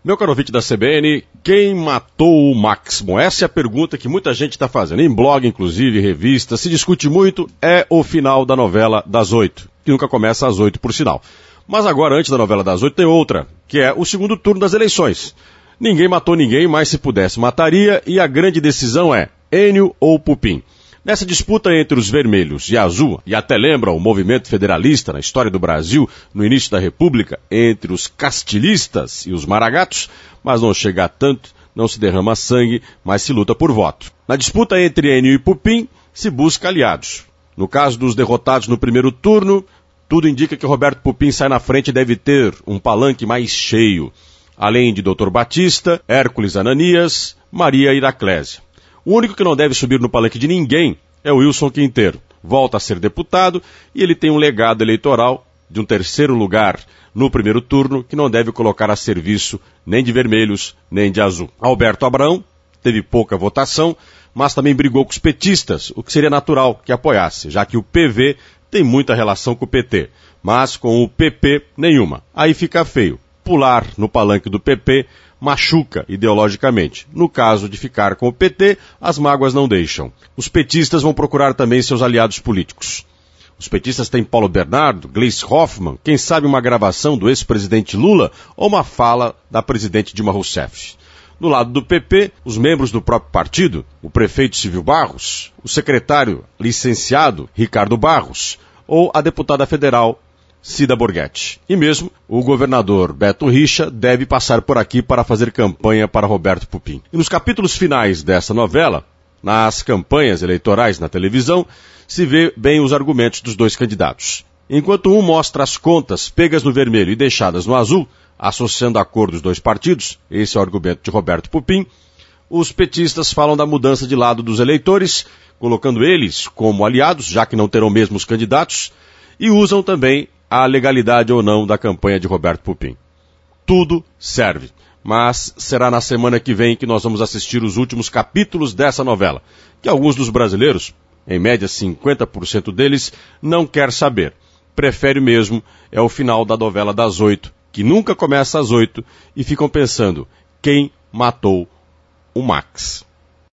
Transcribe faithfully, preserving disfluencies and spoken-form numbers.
Meu caro ouvinte da C B N, quem matou o Max? Bom, essa é a pergunta que muita gente está fazendo, em blog, inclusive, revista, se discute muito, é o final da novela das oito, que nunca começa às oito, por sinal. Mas agora, antes da novela das oito, tem outra, que é o segundo turno das eleições. Ninguém matou ninguém, mas se pudesse mataria, e a grande decisão é Enio ou Pupim. Nessa disputa entre os vermelhos e azul, e até lembra o movimento federalista na história do Brasil, no início da República, entre os castilistas e os maragatos, mas não chega a tanto, não se derrama sangue, mas se luta por voto. Na disputa entre Enio e Pupim, se busca aliados. No caso dos derrotados no primeiro turno, tudo indica que Roberto Pupim sai na frente e deve ter um palanque mais cheio, além de doutor Batista, Hércules Ananias, Maria Iraclésia. O único que não deve subir no palanque de ninguém é o Wilson Quinteiro. Volta a ser deputado e ele tem um legado eleitoral de um terceiro lugar no primeiro turno que não deve colocar a serviço nem de vermelhos nem de azul. Alberto Abrão teve pouca votação, mas também brigou com os petistas, o que seria natural que apoiasse, já que o P V tem muita relação com o P T, mas com o P P nenhuma. Aí fica feio. Pular no palanque do P P machuca ideologicamente. No caso de ficar com o P T, as mágoas não deixam. Os petistas vão procurar também seus aliados políticos. Os petistas têm Paulo Bernardo, Gleice Hoffmann, quem sabe uma gravação do ex-presidente Lula ou uma fala da presidente Dilma Rousseff. No lado do P P, os membros do próprio partido, o prefeito Silvio Barros, o secretário licenciado Ricardo Barros ou a deputada federal Cida Borghetti. E mesmo o governador Beto Richa deve passar por aqui para fazer campanha para Roberto Pupim. E nos capítulos finais dessa novela, nas campanhas eleitorais na televisão, se vê bem os argumentos dos dois candidatos. Enquanto um mostra as contas pegas no vermelho e deixadas no azul, associando a cor dos dois partidos, esse é o argumento de Roberto Pupim, os petistas falam da mudança de lado dos eleitores, colocando eles como aliados, já que não terão mesmo os candidatos, e usam também a legalidade ou não da campanha de Roberto Pupim. Tudo serve, mas será na semana que vem que nós vamos assistir os últimos capítulos dessa novela, que alguns dos brasileiros, em média cinquenta por cento deles, não quer saber. Prefere mesmo é o final da novela das oito, que nunca começa às oito, e ficam pensando, quem matou o Max?